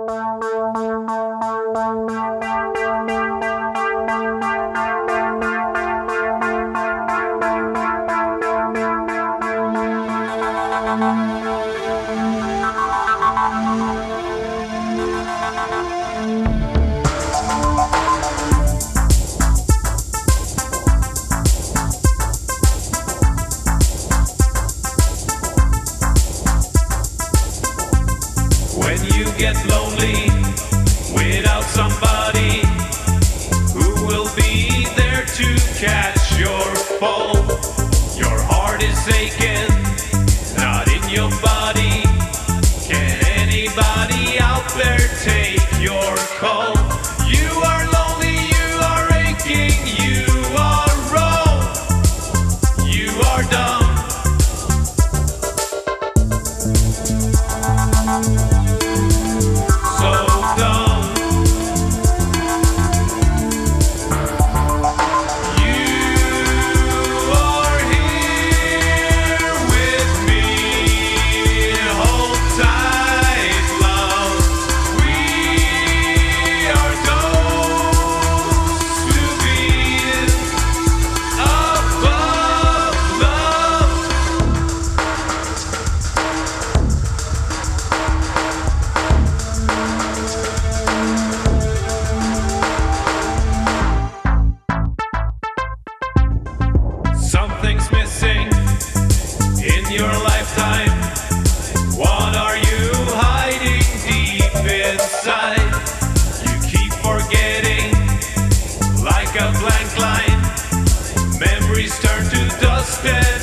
When you get lonely without somebody who will be there to catch your fall, your heart is aching, not in your body. Can anybody out there take your call? You are lonely, you are aching, you are wrong, you are dumb. Something's missing in your lifetime. What are you hiding deep inside? You keep forgetting like a blank line. Memories turn to dust and